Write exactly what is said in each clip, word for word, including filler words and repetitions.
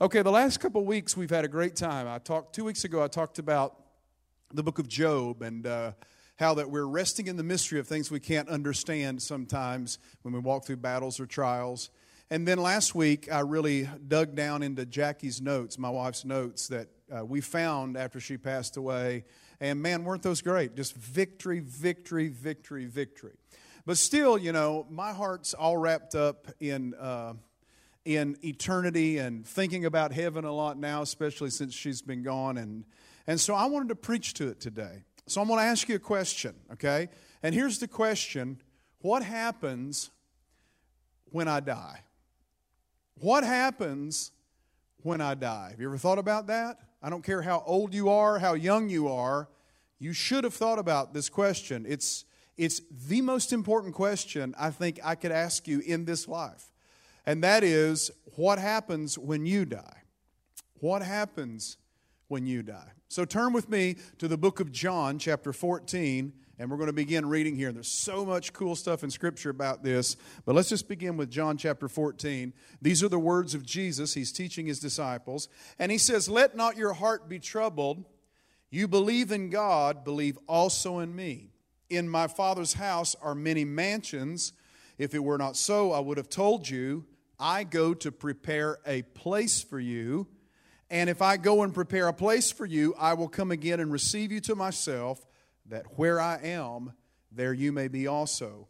Okay, the last couple of weeks we've had a great time. I talked two weeks ago. I talked about the book of Job and uh, how that we're resting in the mystery of things we can't understand sometimes when we walk through battles or trials. And then last week I really dug down into Jackie's notes, my wife's notes that uh, we found after she passed away. And man, weren't those great? Just victory, victory, victory, victory. But still, you know, my heart's all wrapped up in uh, in eternity and thinking about heaven a lot now, especially since she's been gone. And, and so I wanted to preach to it today. So I'm going to ask you a question, okay? And here's the question. What happens when I die? What happens when I die? Have you ever thought about that? I don't care how old you are, how young you are. You should have thought about this question. It's It's the most important question I think I could ask you in this life. And that is, what happens when you die? What happens when you die? So turn with me to the book of John, chapter fourteen, and we're going to begin reading here. There's so much cool stuff in Scripture about this, but let's just begin with John chapter fourteen. These are the words of Jesus. He's teaching His disciples. And He says, "Let not your heart be troubled. You believe in God, believe also in me. In my Father's house are many mansions. If it were not so, I would have told you, I go to prepare a place for you. And if I go and prepare a place for you, I will come again and receive you to myself, that where I am, there you may be also.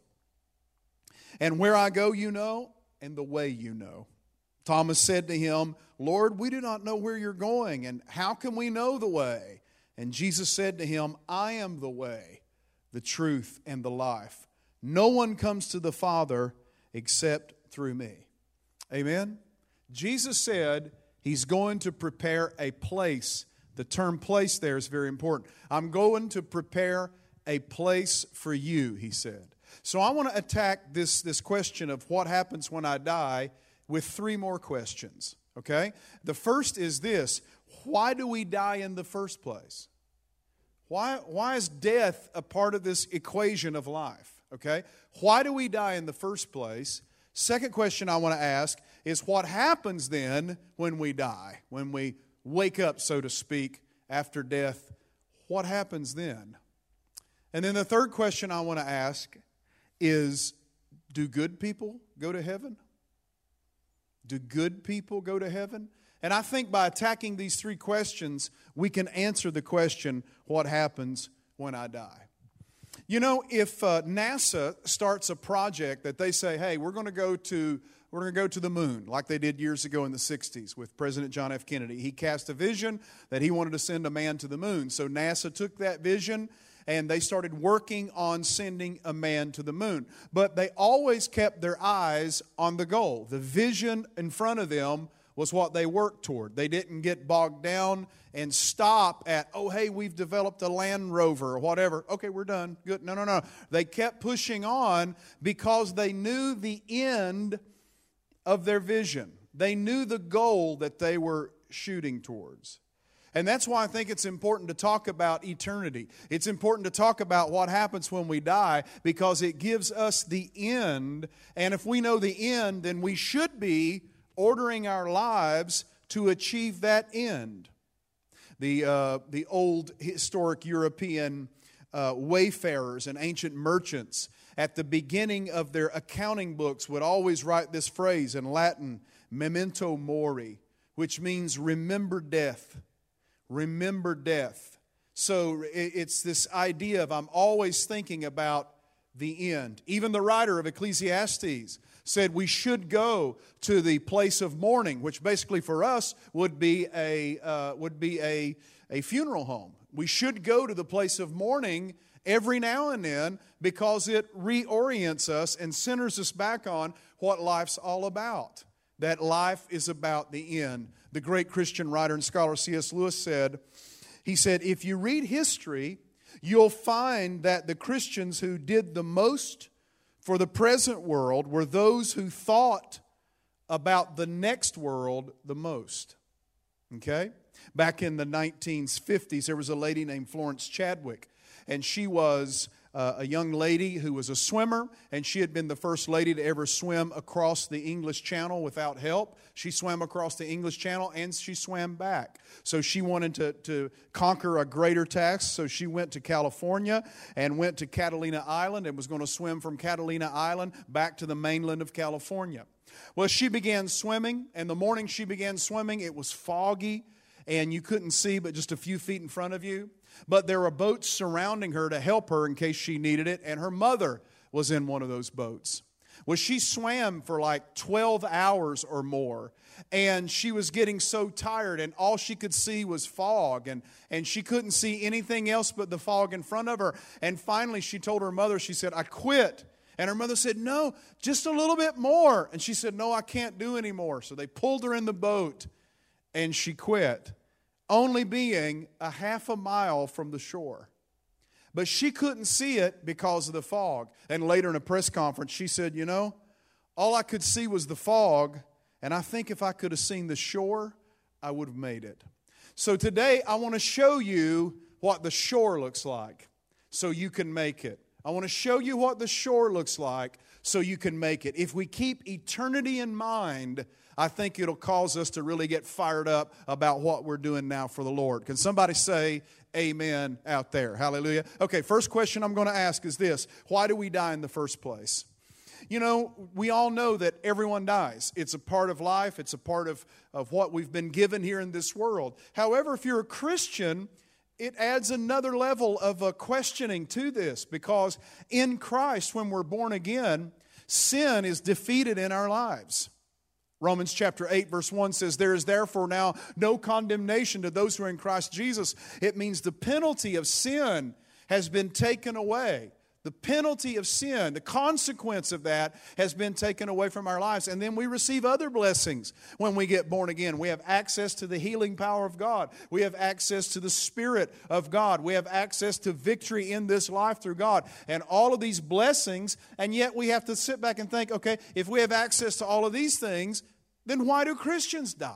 And where I go, you know, and the way you know." Thomas said to Him, "Lord, we do not know where you're going, and how can we know the way?" And Jesus said to him, "I am the way, the truth, and the life. No one comes to the Father except through me." Amen? Jesus said He's going to prepare a place. The term place there is very important. I'm going to prepare a place for you, He said. So I want to attack this, this question of what happens when I die with three more questions. Okay? The first is this: why do we die in the first place? Why, why is death a part of this equation of life? Okay? Why do we die in the first place? Second question I want to ask is, what happens then when we die? When we wake up, so to speak, after death, what happens then? And then the third question I want to ask is, do good people go to heaven? Do good people go to heaven? And I think by attacking these three questions, we can answer the question, what happens when I die? You know, if uh, NASA starts a project that they say, hey, we're going to go to we're going to go to the moon, like they did years ago in the sixties with President John F. Kennedy. He cast a vision that he wanted to send a man to the moon. So NASA took that vision and they started working on sending a man to the moon. But they always kept their eyes on the goal. The vision in front of them was what they worked toward. They didn't get bogged down and stop at, oh, hey, we've developed a Land Rover or whatever. Okay, we're done. Good. No, no, no. They kept pushing on because they knew the end of their vision. They knew the goal that they were shooting towards. And that's why I think it's important to talk about eternity. It's important to talk about what happens when we die, because it gives us the end. And if we know the end, then we should be ordering our lives to achieve that end. The, uh, the old historic European uh, wayfarers and ancient merchants at the beginning of their accounting books would always write this phrase in Latin, memento mori, which means remember death. Remember death. So it's this idea of I'm always thinking about the end. Even the writer of Ecclesiastes said we should go to the place of mourning, which basically for us would be a uh, would be a, a funeral home. We should go to the place of mourning every now and then because it reorients us and centers us back on what life's all about. That life is about the end. The great Christian writer and scholar C S Lewis said, he said, if you read history, you'll find that the Christians who did the most for the present world were those who thought about the next world the most. Okay? Back in the nineteen fifties, there was a lady named Florence Chadwick, and she was uh, a young lady who was a swimmer, and she had been the first lady to ever swim across the English Channel without help. She swam across the English Channel, and she swam back. So she wanted to, to conquer a greater task, so she went to California and went to Catalina Island and was going to swim from Catalina Island back to the mainland of California. Well, she began swimming, and the morning she began swimming, it was foggy, and you couldn't see but just a few feet in front of you. But there were boats surrounding her to help her in case she needed it, and her mother was in one of those boats. Well, she swam for like twelve hours or more, and she was getting so tired, and all she could see was fog, and, and she couldn't see anything else but the fog in front of her. And finally, she told her mother, she said, "I quit." And her mother said, "No, just a little bit more." And she said, "No, I can't do anymore." So they pulled her in the boat, and she quit, only being a half a mile from the shore. But she couldn't see it because of the fog. And later in a press conference, she said, "You know, all I could see was the fog, and I think if I could have seen the shore, I would have made it." So today, I want to show you what the shore looks like so you can make it. I want to show you what the shore looks like so you can make it. If we keep eternity in mind, I think it'll cause us to really get fired up about what we're doing now for the Lord. Can somebody say amen out there? Hallelujah. Okay, first question I'm going to ask is this. Why do we die in the first place? You know, we all know that everyone dies. It's a part of life. It's a part of, of what we've been given here in this world. However, if you're a Christian, it adds another level of a questioning to this, because in Christ, when we're born again, sin is defeated in our lives. Romans chapter eight verse one says, "There is therefore now no condemnation to those who are in Christ Jesus." It means the penalty of sin has been taken away. The penalty of sin, the consequence of that has been taken away from our lives. And then we receive other blessings when we get born again. We have access to the healing power of God. We have access to the Spirit of God. We have access to victory in this life through God. And all of these blessings, and yet we have to sit back and think, okay, if we have access to all of these things, then why do Christians die?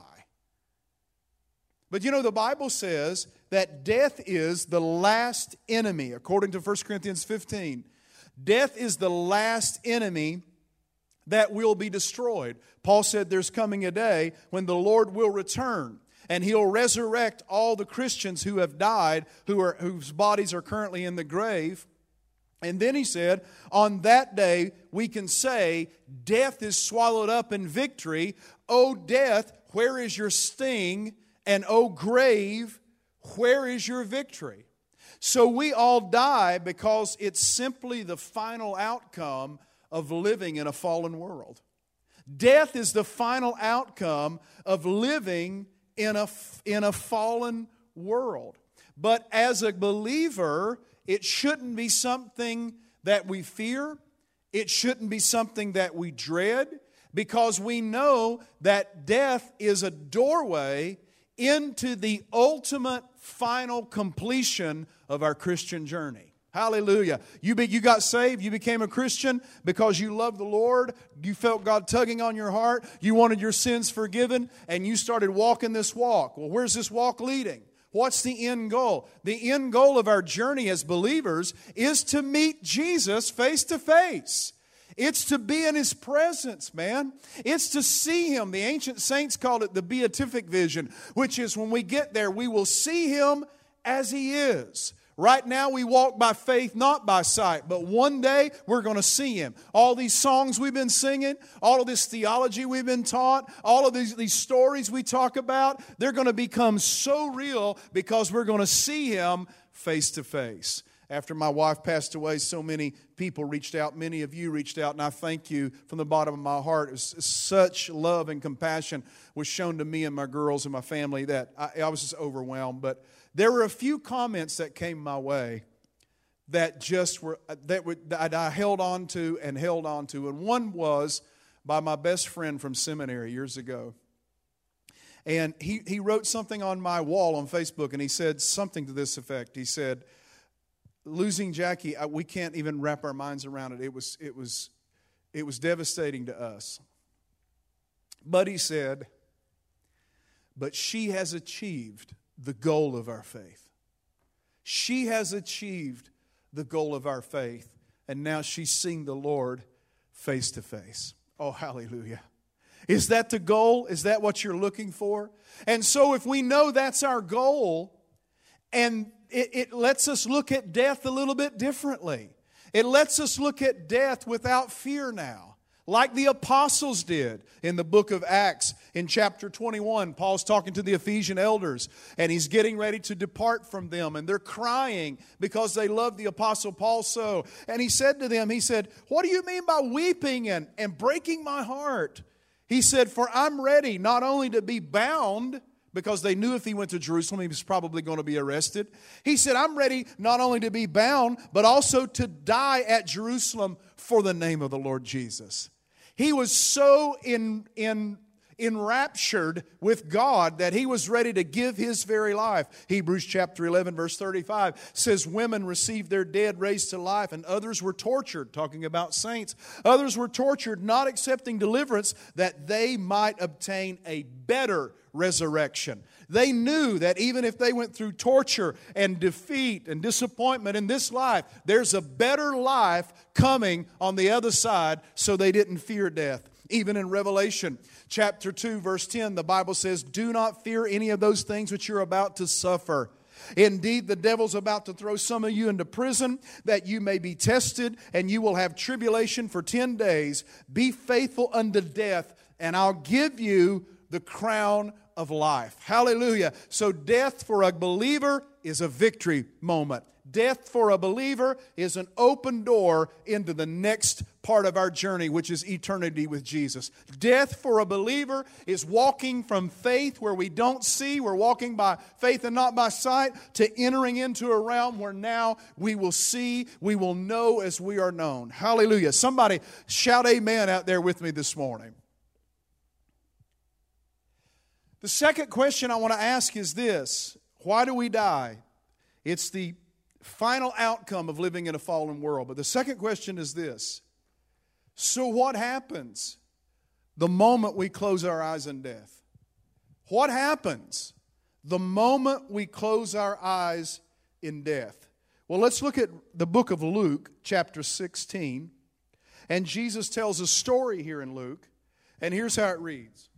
But you know, the Bible says that death is the last enemy, according to First Corinthians fifteen. Death is the last enemy that will be destroyed. Paul said there's coming a day when the Lord will return, and He'll resurrect all the Christians who have died, who are, whose bodies are currently in the grave. And then he said, on that day we can say, death is swallowed up in victory. O death, where is your sting? And O grave, where is your victory? So we all die because it's simply the final outcome of living in a fallen world. Death is the final outcome of living in a, in a fallen world. But as a believer, it shouldn't be something that we fear. It shouldn't be something that we dread, because we know that death is a doorway into the ultimate final completion of our Christian journey. Hallelujah. You be, you got saved, you became a Christian because you loved the Lord, you felt God tugging on your heart, you wanted your sins forgiven, and you started walking this walk. Well, where's this walk leading? What's the end goal? The end goal of our journey as believers is to meet Jesus face to face. It's to be in His presence, man. It's to see Him. The ancient saints called it the beatific vision, which is when we get there, we will see Him as He is. Right now we walk by faith, not by sight. But one day we're going to see Him. All these songs we've been singing, all of this theology we've been taught, all of these, these stories we talk about, they're going to become so real because we're going to see Him face to face. After my wife passed away, so many people reached out. Many of you reached out, and I thank you from the bottom of my heart. It was such love and compassion was shown to me and my girls and my family that I, I was just overwhelmed. But there were a few comments that came my way that just were that, were, that I held on to and held on to. And one was by my best friend from seminary years ago. And he, he wrote something on my wall on Facebook, and he said something to this effect. He said, "Losing Jackie, we can't even wrap our minds around it. It was, it was, it was devastating to us. But," he said, "but she has achieved the goal of our faith. She has achieved the goal of our faith. And now she's seeing the Lord face to face. Oh, hallelujah. Is that the goal? Is that what you're looking for? And so if we know that's our goal, and it, it lets us look at death a little bit differently. It lets us look at death without fear now, like the apostles did in the book of Acts. In chapter twenty-one, Paul's talking to the Ephesian elders, and he's getting ready to depart from them, and they're crying because they love the apostle Paul so. And he said to them, he said, "What do you mean by weeping and, and breaking my heart?" He said, "For I'm ready not only to be bound," because they knew if he went to Jerusalem, he was probably going to be arrested. He said, "I'm ready not only to be bound, but also to die at Jerusalem for the name of the Lord Jesus." He was so in, in, enraptured with God that he was ready to give his very life. Hebrews chapter eleven, verse thirty-five says, "Women received their dead raised to life, and others were tortured," talking about saints. "Others were tortured, not accepting deliverance, that they might obtain a better resurrection." They knew that even if they went through torture and defeat and disappointment in this life, there's a better life coming on the other side, so they didn't fear death. Even in Revelation chapter two, verse ten, the Bible says, "Do not fear any of those things which you're about to suffer. Indeed, the devil's about to throw some of you into prison, that you may be tested, and you will have tribulation for ten days. Be faithful unto death, and I'll give you the crown of life." Hallelujah. So death for a believer is a victory moment. Death for a believer is an open door into the next part of our journey, which is eternity with Jesus. Death for a believer is walking from faith where we don't see, we're walking by faith and not by sight, to entering into a realm where now we will see, we will know as we are known. Hallelujah. Somebody shout amen out there with me this morning. The second question I want to ask is this: why do we die? It's the final outcome of living in a fallen world. But the second question is this: so what happens the moment we close our eyes in death? What happens the moment we close our eyes in death? Well, let's look at the book of Luke, chapter sixteen. And Jesus tells a story here in Luke. And here's how it reads.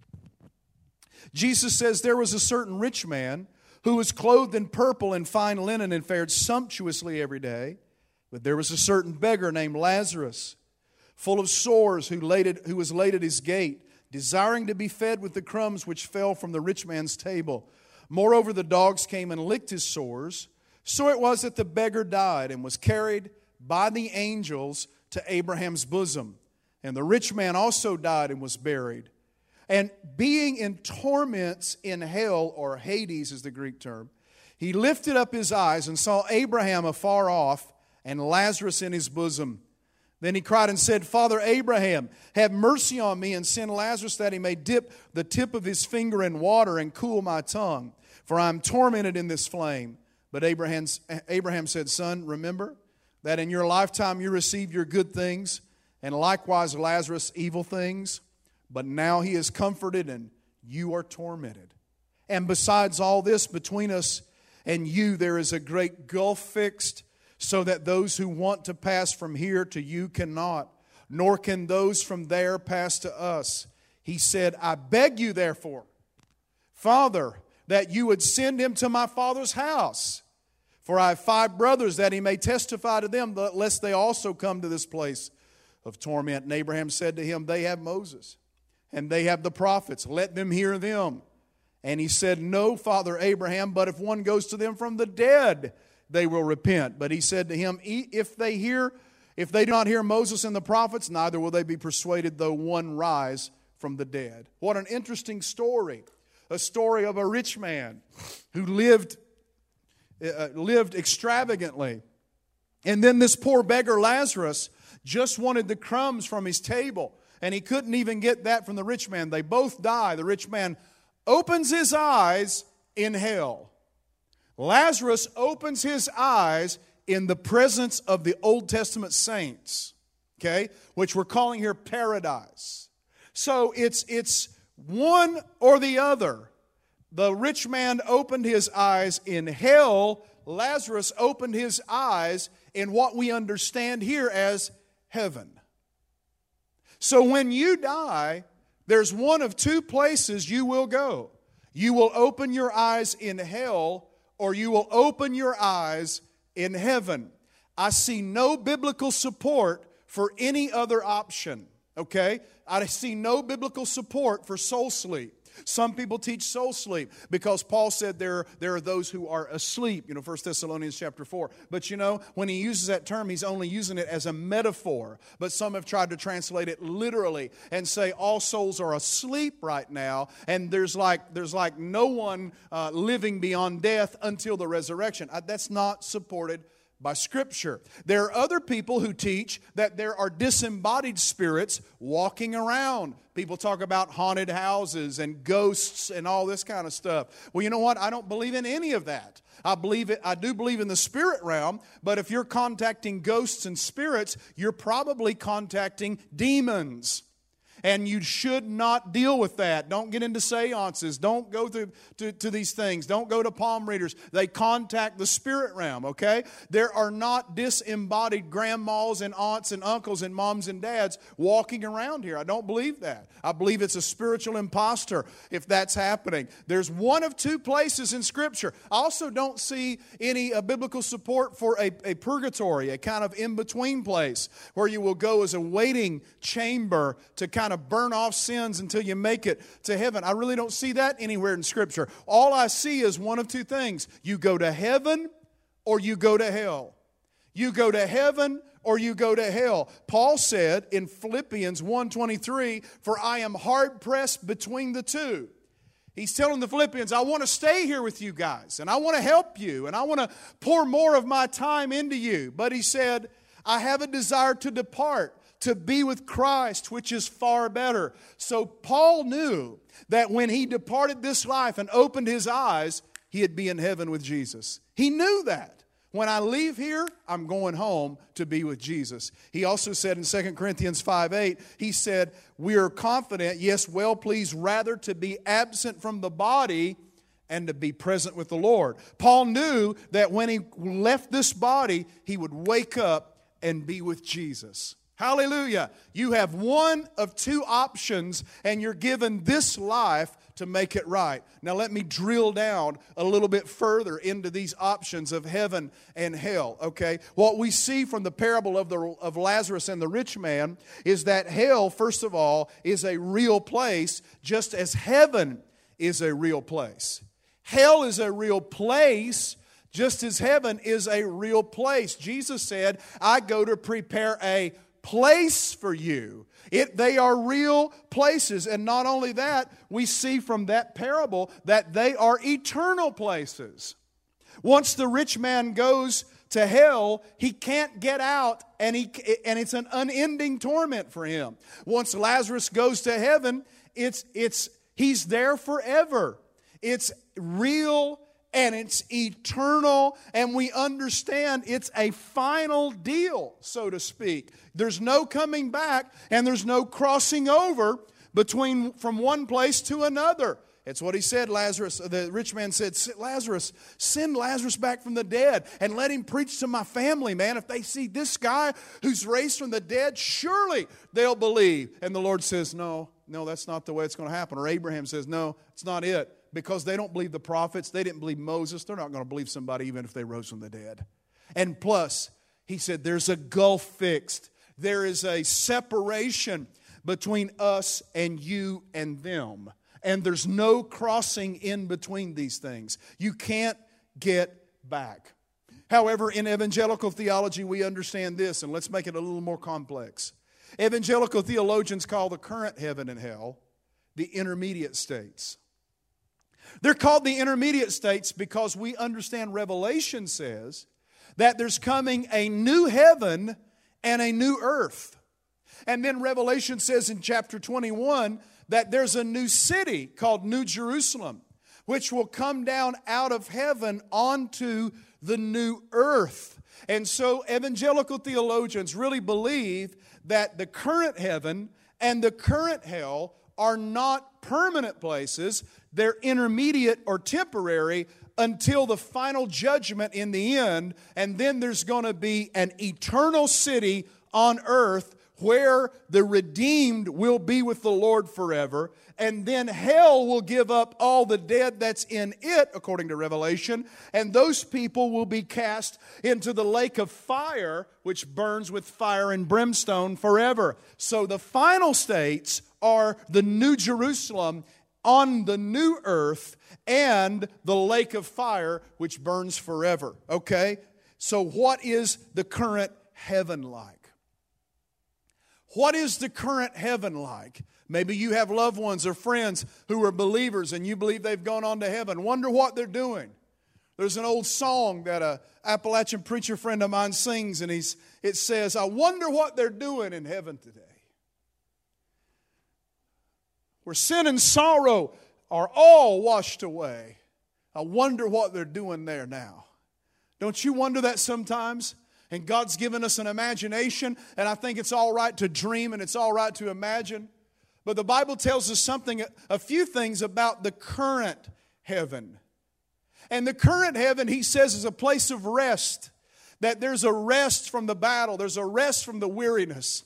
Jesus says, "There was a certain rich man who was clothed in purple and fine linen and fared sumptuously every day. But there was a certain beggar named Lazarus, full of sores, who, laid at, who was laid at his gate, desiring to be fed with the crumbs which fell from the rich man's table. Moreover, the dogs came and licked his sores. So it was that the beggar died and was carried by the angels to Abraham's bosom. And the rich man also died and was buried. And being in torments in hell," or Hades is the Greek term, "he lifted up his eyes and saw Abraham afar off and Lazarus in his bosom. Then he cried and said, 'Father Abraham, have mercy on me and send Lazarus that he may dip the tip of his finger in water and cool my tongue, for I am tormented in this flame.' But Abraham, Abraham said, 'Son, remember that in your lifetime you received your good things, and likewise Lazarus evil things. But now he is comforted and you are tormented. And besides all this, between us and you there is a great gulf fixed, so that those who want to pass from here to you cannot, nor can those from there pass to us.' He said, 'I beg you therefore, Father, that you would send him to my father's house. For I have five brothers, that he may testify to them, lest they also come to this place of torment.' And Abraham said to him, 'They have Moses, and they have the prophets. Let them hear them.' And he said, 'No, Father Abraham, but if one goes to them from the dead, they will repent.' But he said to him, 'If they hear, if they do not hear Moses and the prophets, neither will they be persuaded, though one rise from the dead.'" What an interesting story. A story of a rich man who lived, uh, lived extravagantly. And then this poor beggar Lazarus just wanted the crumbs from his table. And he couldn't even get that from the rich man. They both die. The rich man opens his eyes in hell. Lazarus opens his eyes in the presence of the Old Testament saints, okay, which we're calling here paradise. So it's, it's one or the other. The rich man opened his eyes in hell. Lazarus opened his eyes in what we understand here as heaven. So when you die, there's one of two places you will go. You will open your eyes in hell, or you will open your eyes in heaven. I see no biblical support for any other option, okay? I see no biblical support for soul sleep. Some people teach soul sleep because Paul said there, there are those who are asleep, you know, First Thessalonians chapter four. But you know, when he uses that term, he's only using it as a metaphor. But some have tried to translate it literally and say all souls are asleep right now, and there's like, there's like no one uh, living beyond death until the resurrection. I, that's not supported by Scripture. There are other people who teach that there are disembodied spirits walking around. People talk about haunted houses and ghosts and all this kind of stuff. Well, you know what? I don't believe in any of that. I believe it. I do believe in the spirit realm, but if you're contacting ghosts and spirits, you're probably contacting demons. And you should not deal with that. Don't get into seances. Don't go through to, to these things. Don't go to palm readers. They contact the spirit realm, okay? There are not disembodied grandmas and aunts and uncles and moms and dads walking around here. I don't believe that. I believe it's a spiritual imposter if that's happening. There's one of two places in Scripture. I also don't see any uh, biblical support for a, a purgatory, a kind of in-between place where you will go as a waiting chamber to kind of burn off sins until you make it to heaven. I really don't see that anywhere in Scripture. All I see is one of two things. You go to heaven or you go to hell. You go to heaven or you go to hell. Paul said in Philippians one twenty-three, "For I am hard-pressed between the two." He's telling the Philippians, I want to stay here with you guys, and I want to help you, and I want to pour more of my time into you. But he said, I have a desire to depart, to be with Christ, which is far better. So Paul knew that when he departed this life and opened his eyes, he'd be in heaven with Jesus. He knew that. When I leave here, I'm going home to be with Jesus. He also said in Second Corinthians five eight, he said, we are confident, yes, well pleased rather to be absent from the body and to be present with the Lord. Paul knew that when he left this body, he would wake up and be with Jesus. Hallelujah. You have one of two options, and you're given this life to make it right. Now let me drill down a little bit further into these options of heaven and hell, okay? What we see from the parable of, the, of Lazarus and the rich man is that hell, first of all, is a real place, just as heaven is a real place. Hell is a real place, just as heaven is a real place. Jesus said, I go to prepare a place for you. It, they are real places. And not only that, we see from that parable that they are eternal places. Once the rich man goes to hell, he can't get out, and, he, and it's an unending torment for him. Once Lazarus goes to heaven, it's, it's, he's there forever. It's real and it's eternal, and we understand it's a final deal, so to speak. There's no coming back, and there's no crossing over between from one place to another. It's what he said, Lazarus, the rich man said, Lazarus, send Lazarus back from the dead and let him preach to my family, man. If they see this guy who's raised from the dead, surely they'll believe. And the Lord says, no, no, that's not the way it's going to happen. Or Abraham says, no, it's not it. Because they don't believe the prophets, they didn't believe Moses, they're not going to believe somebody even if they rose from the dead. And plus, he said, there's a gulf fixed. There is a separation between us and you and them. And there's no crossing in between these things. You can't get back. However, in evangelical theology, we understand this, and let's make it a little more complex. Evangelical theologians call the current heaven and hell the intermediate states. They're called the intermediate states because we understand Revelation says that there's coming a new heaven and a new earth. And then Revelation says in chapter twenty-one that there's a new city called New Jerusalem, which will come down out of heaven onto the new earth. And so evangelical theologians really believe that the current heaven and the current hell are not permanent places. They're intermediate or temporary until the final judgment in the end. And then there's going to be an eternal city on earth where the redeemed will be with the Lord forever. And then hell will give up all the dead that's in it, according to Revelation. And those people will be cast into the lake of fire, which burns with fire and brimstone forever. So the final states are the New Jerusalem on the new earth and the lake of fire, which burns forever. Okay? So what is the current heaven like? What is the current heaven like? Maybe you have loved ones or friends who are believers and you believe they've gone on to heaven. Wonder what they're doing. There's an old song that a Appalachian preacher friend of mine sings, and he's, it says, I wonder what they're doing in heaven today. Where sin and sorrow are all washed away. I wonder what they're doing there now. Don't you wonder that sometimes? And God's given us an imagination, and I think it's all right to dream and it's all right to imagine. But the Bible tells us something, a few things about the current heaven. And the current heaven, he says, is a place of rest. That there's a rest from the battle. There's a rest from the weariness.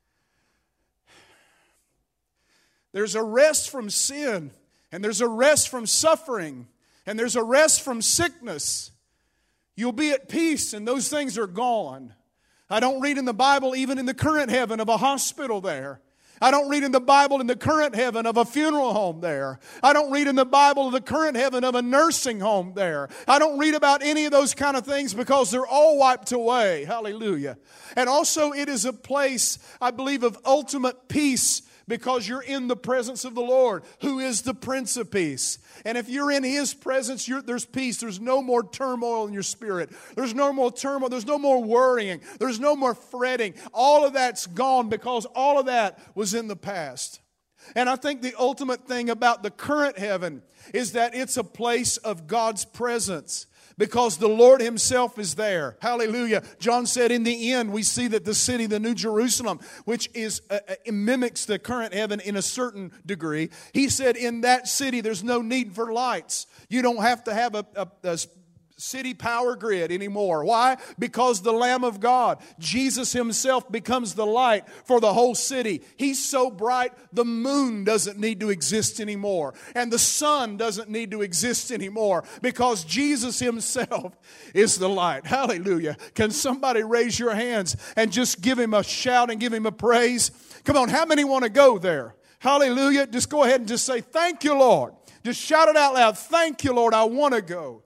There's a rest from sin. And there's a rest from suffering. And there's a rest from sickness. You'll be at peace and those things are gone. I don't read in the Bible, even in the current heaven, of a hospital there. I don't read in the Bible in the current heaven of a funeral home there. I don't read in the Bible of the current heaven of a nursing home there. I don't read about any of those kind of things because they're all wiped away. Hallelujah. And also it is a place, I believe, of ultimate peace, because you're in the presence of the Lord, who is the Prince of Peace. And if you're in His presence, you're, there's peace. There's no more turmoil in your spirit. There's no more turmoil. There's no more worrying. There's no more fretting. All of that's gone because all of that was in the past. And I think the ultimate thing about the current heaven is that it's a place of God's presence, because the Lord Himself is there. Hallelujah. John said in the end we see that the city, the New Jerusalem, which is uh, uh, mimics the current heaven in a certain degree. He said in that city there's no need for lights. You don't have to have a, a, a city power grid anymore. Why? Because the Lamb of God, Jesus Himself, becomes the light for the whole city. He's so bright the moon doesn't need to exist anymore, and the sun doesn't need to exist anymore, because Jesus Himself is the light. Hallelujah. Can somebody raise your hands and just give Him a shout and give Him a praise? Come on, how many want to go there? Hallelujah. Just go ahead and just say, thank you, Lord. Just shout it out loud. Thank you, Lord. I want to go.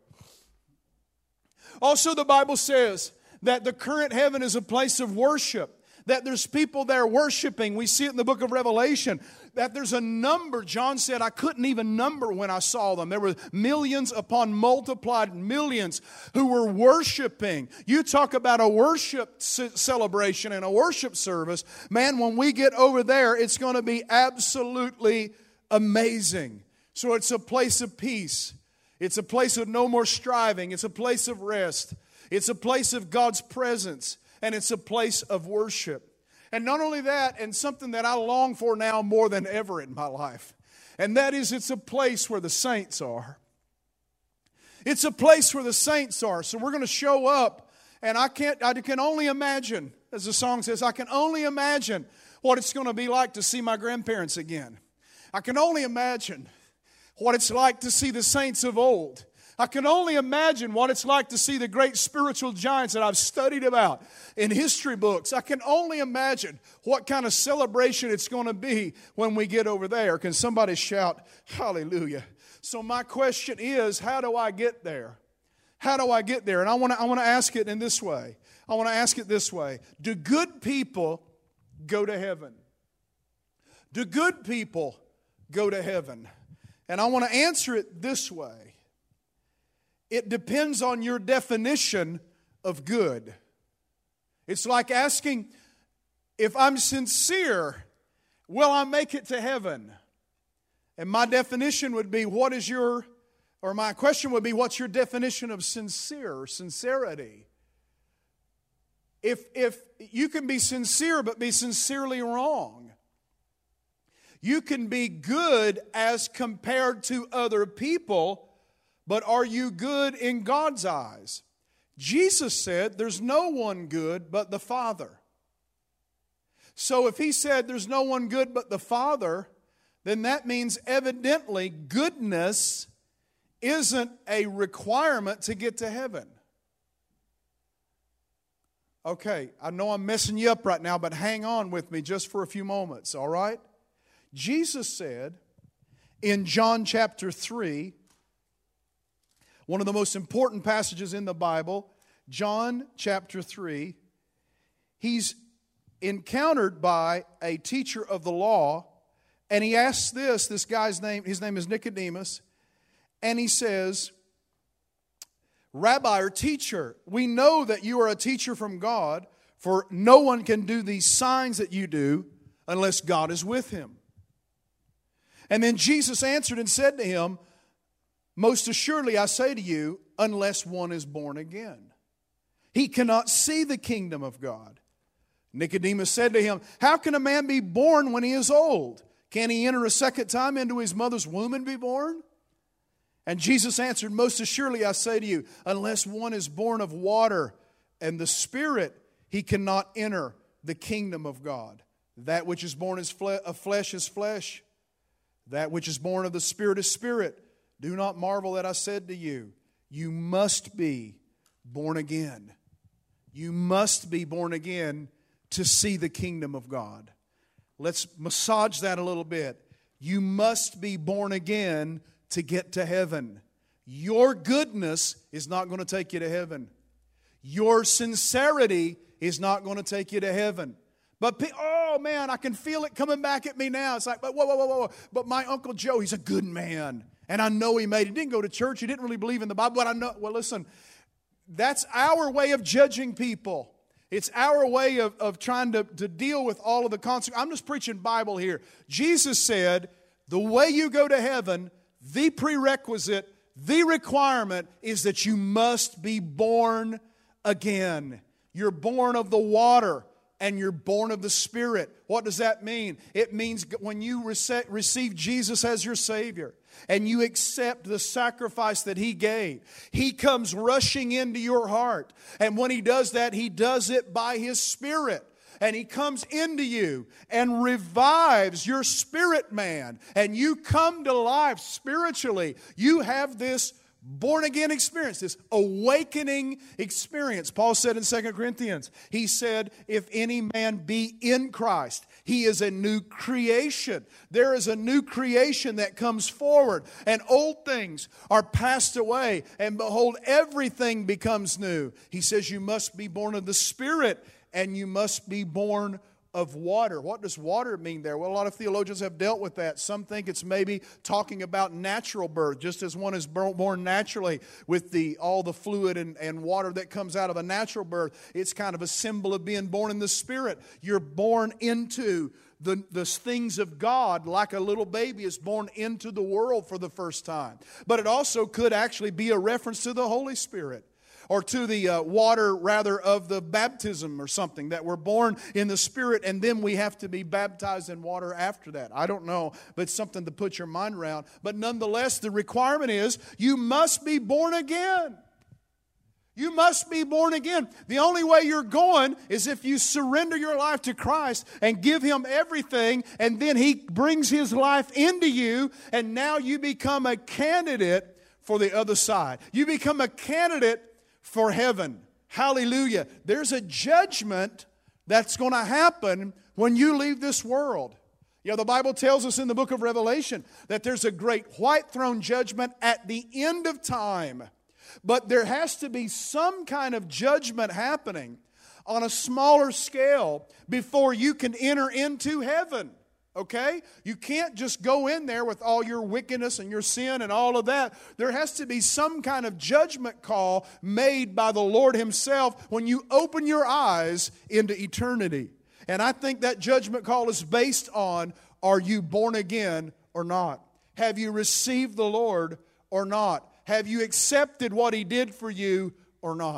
Also, the Bible says that the current heaven is a place of worship, that there's people there worshiping. We see it in the book of Revelation, that there's a number. John said, I couldn't even number when I saw them. There were millions upon multiplied millions who were worshiping. You talk about a worship celebration and a worship service. Man, when we get over there, it's going to be absolutely amazing. So it's a place of peace. It's a place of no more striving. It's a place of rest. It's a place of God's presence. And it's a place of worship. And not only that, and something that I long for now more than ever in my life, and that is it's a place where the saints are. It's a place where the saints are. So we're going to show up, and I can't, I can only imagine, as the song says, I can only imagine what it's going to be like to see my grandparents again. I can only imagine what it's like to see the saints of old. I can only imagine what it's like to see the great spiritual giants that I've studied about in history books. I can only imagine what kind of celebration it's going to be when we get over there. Can somebody shout, hallelujah? So my question is, how do I get there? How do I get there? And I want to I want to ask it in this way. I want to ask it this way. Do good people go to heaven? Do good people go to heaven? And I want to answer it this way. It depends on your definition of good. It's like asking, if I'm sincere, will I make it to heaven? And my definition would be, what is your, or my question would be, what's your definition of sincere or sincerity? If, if you can be sincere but be sincerely wrong. You can be good as compared to other people, but are you good in God's eyes? Jesus said there's no one good but the Father. So if he said there's no one good but the Father, then that means evidently goodness isn't a requirement to get to heaven. Okay, I know I'm messing you up right now, but hang on with me just for a few moments, all right? Jesus said in John chapter three, one of the most important passages in the Bible, John chapter three, he's encountered by a teacher of the law, and he asks this, this guy's name, his name is Nicodemus, and he says, Rabbi or teacher, we know that you are a teacher from God, for no one can do these signs that you do unless God is with him. And then Jesus answered and said to him, most assuredly I say to you, unless one is born again, he cannot see the kingdom of God. Nicodemus said to him, how can a man be born when he is old? Can he enter a second time into his mother's womb and be born? And Jesus answered, most assuredly I say to you, unless one is born of water and the Spirit, he cannot enter the kingdom of God. That which is born of flesh is flesh. That which is born of the Spirit is spirit. Do not marvel that I said to you, you must be born again. You must be born again to see the kingdom of God. Let's massage that a little bit. You must be born again to get to heaven. Your goodness is not going to take you to heaven. Your sincerity is not going to take you to heaven. But, oh man, I can feel it coming back at me now. It's like, but whoa, whoa, whoa, whoa. But my Uncle Joe, he's a good man. And I know he made it. He didn't go to church. He didn't really believe in the Bible. But I know, well, listen, that's our way of judging people. It's our way of, of trying to, to deal with all of the consequences. I'm just preaching Bible here. Jesus said, the way you go to heaven, the prerequisite, the requirement is that you must be born again. You're born of the water and you're born of the Spirit. What does that mean? It means when you receive Jesus as your Savior and you accept the sacrifice that He gave, He comes rushing into your heart. And when He does that, He does it by His Spirit. And He comes into you and revives your spirit man. And you come to life spiritually. You have this born-again experience, this awakening experience. Paul said in Second Corinthians, he said, if any man be in Christ, he is a new creation. There is a new creation that comes forward, and old things are passed away, and behold, everything becomes new. He says you must be born of the Spirit, and you must be born of water. What does water mean there? Well, a lot of theologians have dealt with that. Some think it's maybe talking about natural birth, just as one is born naturally with the all the fluid and, and water that comes out of a natural birth. It's kind of a symbol of being born in the Spirit. You're born into the, the things of God like a little baby is born into the world for the first time. But it also could actually be a reference to the Holy Spirit. Or to the uh, water, rather, of the baptism or something, that we're born in the Spirit and then we have to be baptized in water after that. I don't know, but it's something to put your mind around. But nonetheless, the requirement is you must be born again. You must be born again. The only way you're going is if you surrender your life to Christ and give Him everything, and then He brings His life into you, and now you become a candidate for the other side. You become a candidate for heaven. Hallelujah. There's a judgment that's going to happen when you leave this world. You know, the Bible tells us in the book of Revelation that there's a great white throne judgment at the end of time. But there has to be some kind of judgment happening on a smaller scale before you can enter into heaven. Okay? You can't just go in there with all your wickedness and your sin and all of that. There has to be some kind of judgment call made by the Lord Himself when you open your eyes into eternity. And I think that judgment call is based on, are you born again or not? Have you received the Lord or not? Have you accepted what He did for you or not?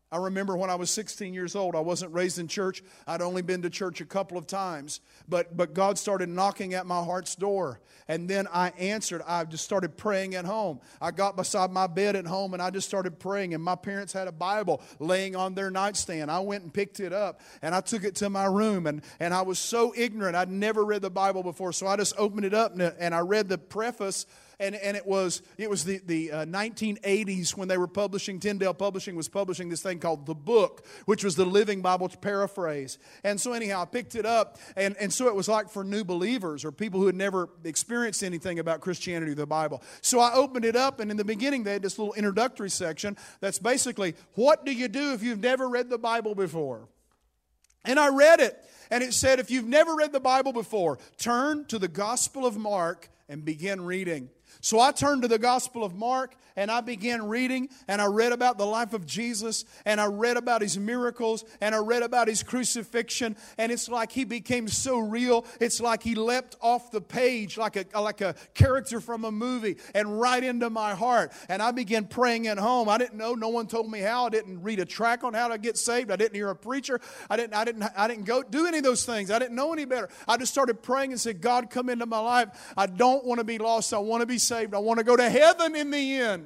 I remember when I was sixteen years old, I wasn't raised in church. I'd only been to church a couple of times. But, but God started knocking at my heart's door. And then I answered. I just started praying at home. I got beside my bed at home and I just started praying. And my parents had a Bible laying on their nightstand. I went and picked it up and I took it to my room. And, and I was so ignorant. I'd never read the Bible before. So I just opened it up and, and I read the preface. And, and it was it was the, the uh, nineteen eighties when they were publishing, Tyndale Publishing was publishing this thing called The Book, which was the Living Bible paraphrase. And so anyhow, I picked it up, and, and so it was like for new believers or people who had never experienced anything about Christianity or the Bible. So I opened it up, and in the beginning they had this little introductory section that's basically, what do you do if you've never read the Bible before? And I read it, and it said, if you've never read the Bible before, turn to the Gospel of Mark and begin reading. So I turned to the Gospel of Mark and I began reading, and I read about the life of Jesus, and I read about His miracles, and I read about His crucifixion, and it's like He became so real. It's like He leapt off the page like a, like a character from a movie and right into my heart. And I began praying at home. I didn't know. No one told me how. I didn't read a track on how to get saved. I didn't hear a preacher. I didn't, I didn't, I didn't go do any of those things. I didn't know any better. I just started praying and said, God, come into my life. I don't want to be lost. I want to be saved. I want to go to heaven in the end.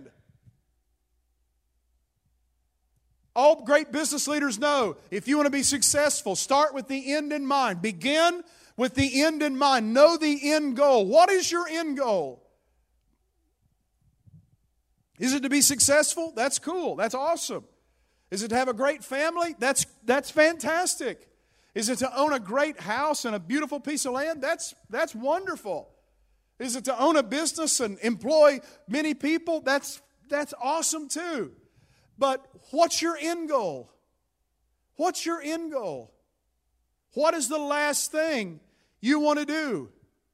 All great business leaders know, if you want to be successful, start with the end in mind. Begin with the end in mind. Know the end goal. What is your end goal? Is it to be successful? That's cool. That's awesome. Is it to have a great family? That's, that's fantastic. Is it to own a great house and a beautiful piece of land? That's, that's wonderful. Is it to own a business and employ many people? That's, that's awesome too. But what's your end goal? What's your end goal? What is the last thing you want to do?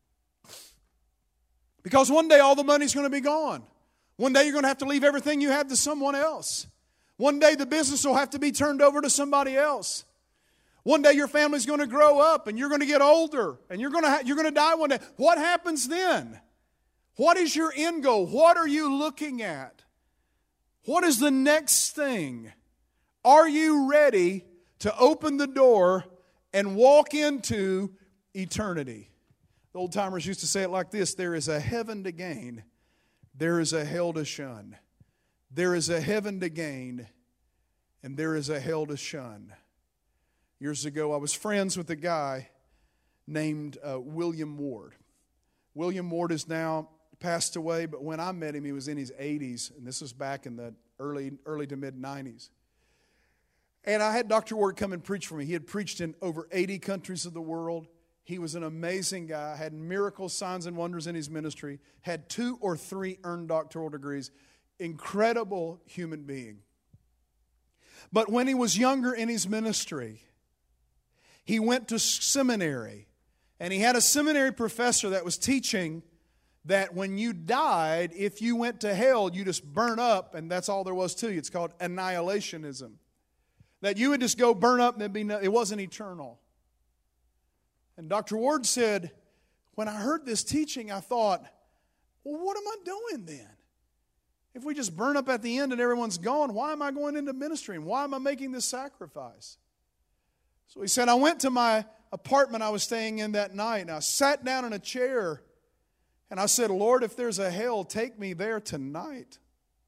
Because one day all the money's going to be gone. One day you're going to have to leave everything you have to someone else. One day the business will have to be turned over to somebody else. One day your family's going to grow up and you're going to get older and you're going to ha- you're going to die one day. What happens then? What is your end goal? What are you looking at? What is the next thing? Are you ready to open the door and walk into eternity? The old timers used to say it like this: there is a heaven to gain, there is a hell to shun. There is a heaven to gain, and there is a hell to shun. Years ago, I was friends with a guy named uh, William Ward. William Ward is now passed away, but when I met him, he was in his eighties, and this was back in the early early to mid-nineties. And I had Doctor Ward come and preach for me. He had preached in over eighty countries of the world. He was an amazing guy, had miracles, signs, and wonders in his ministry, had two or three earned doctoral degrees. Incredible human being. But when he was younger in his ministry, he went to seminary, and he had a seminary professor that was teaching that when you died, if you went to hell, you just burn up, and that's all there was to you. It's called annihilationism. That you would just go burn up and there'd be no, it wasn't eternal. And Doctor Ward said, when I heard this teaching, I thought, well, what am I doing then? If we just burn up at the end and everyone's gone, why am I going into ministry? And why am I making this sacrifice? So he said, I went to my apartment I was staying in that night, and I sat down in a chair, and I said, Lord, if there's a hell, take me there tonight.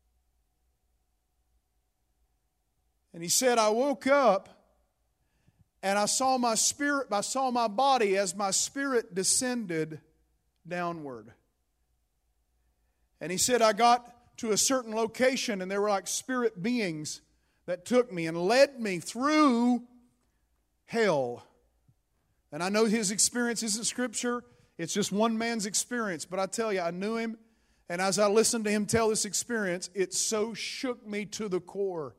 And he said, I woke up, and I saw my spirit, I saw my body as my spirit descended downward. And he said, I got to a certain location, and there were like spirit beings that took me and led me through hell. And I know his experience isn't Scripture. It's just one man's experience. But I tell you, I knew him. And as I listened to him tell this experience, it so shook me to the core.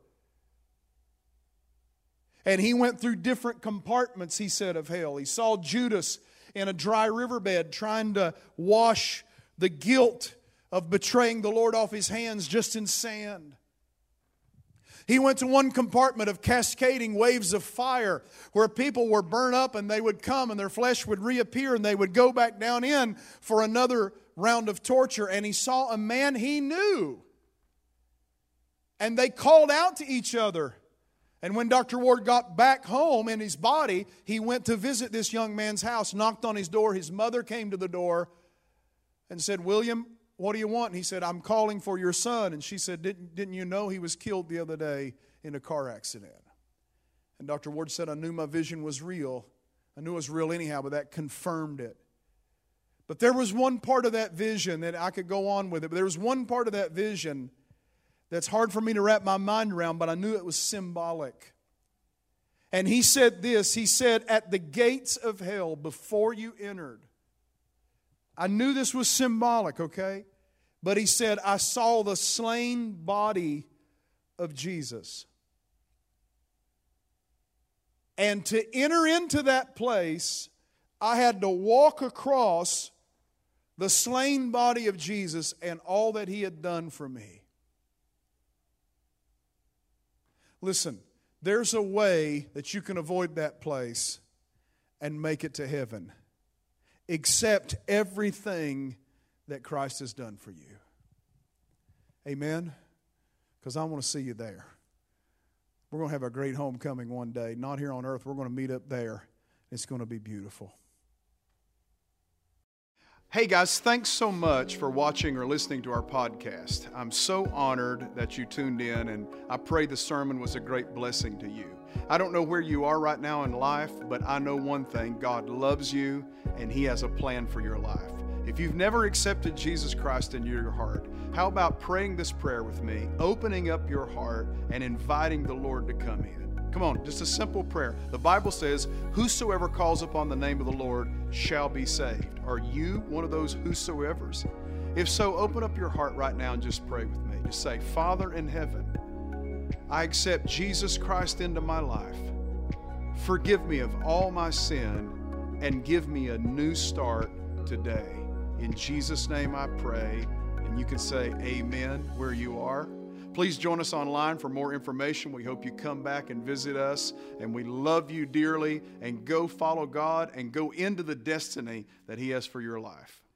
And he went through different compartments, he said, of hell. He saw Judas in a dry riverbed trying to wash the guilt of betraying the Lord off his hands just in sand. He went to one compartment of cascading waves of fire where people were burned up and they would come and their flesh would reappear and they would go back down in for another round of torture. And he saw a man he knew. And they called out to each other, And when Doctor Ward got back home in his body, he went to visit this young man's house, knocked on his door. His mother came to the door and said, "William, what do you want?" And he said, "I'm calling for your son." And she said, didn't, didn't you know he was killed the other day in a car accident? And Doctor Ward said, "I knew my vision was real. I knew it was real anyhow, but that confirmed it." But there was one part of that vision that I could go on with it. But there was one part of that vision that's hard for me to wrap my mind around, but I knew it was symbolic. And he said this, he said, "At the gates of hell, before you entered," I knew this was symbolic, okay? But he said, "I saw the slain body of Jesus." And to enter into that place, I had to walk across the slain body of Jesus and all that He had done for me. Listen, there's a way that you can avoid that place and make it to heaven. Accept everything that Christ has done for you. Amen? Because I want to see you there. We're going to have a great homecoming one day. Not here on earth. We're going to meet up there. It's going to be beautiful. Hey guys, thanks so much for watching or listening to our podcast. I'm so honored that you tuned in, and I pray the sermon was a great blessing to you. I don't know where you are right now in life, but I know one thing: God loves you and He has a plan for your life. If you've never accepted Jesus Christ into your heart, how about praying this prayer with me, opening up your heart and inviting the Lord to come in? Come on, just a simple prayer. The Bible says, "Whosoever calls upon the name of the Lord shall be saved." Are you one of those whosoevers? If so, open up your heart right now and just pray with me. Just say, "Father in heaven, I accept Jesus Christ into my life. Forgive me of all my sin and give me a new start today. In Jesus' name I pray." And you can say amen where you are. Please join us online for more information. We hope you come back and visit us. And we love you dearly. And go follow God and go into the destiny that He has for your life.